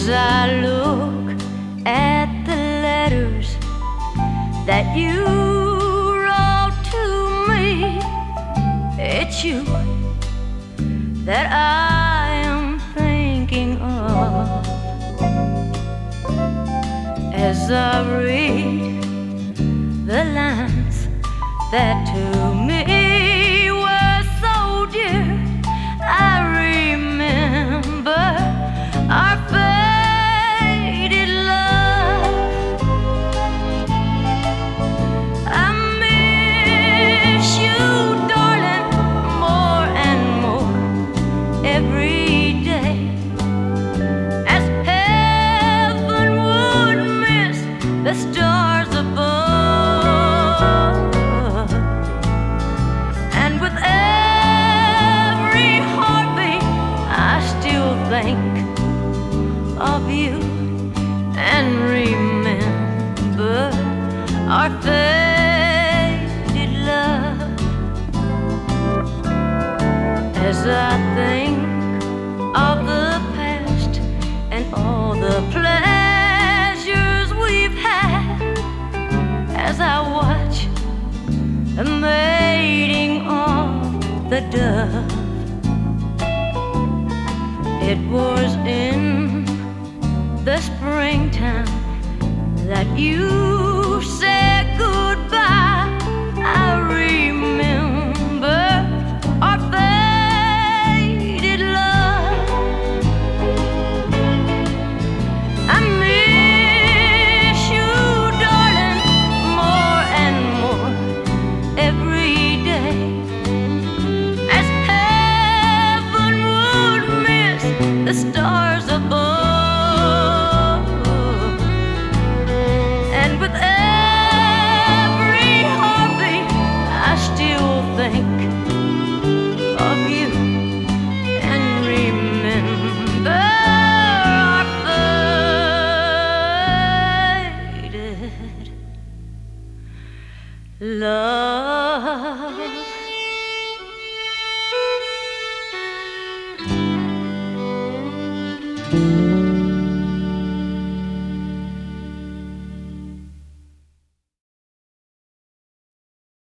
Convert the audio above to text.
As I look at the letters that you wrote to me, it's you that I am thinking of. As I read the lines that to me were so dear, I remember our faded love. I miss you, darling, more and more every day, as heaven would miss the stars above. And with every heartbeat I still think of you and remember our faded love. As I think of the past and all the pleasures we've had, as I watch the mating of the dove, it was in the springtime that you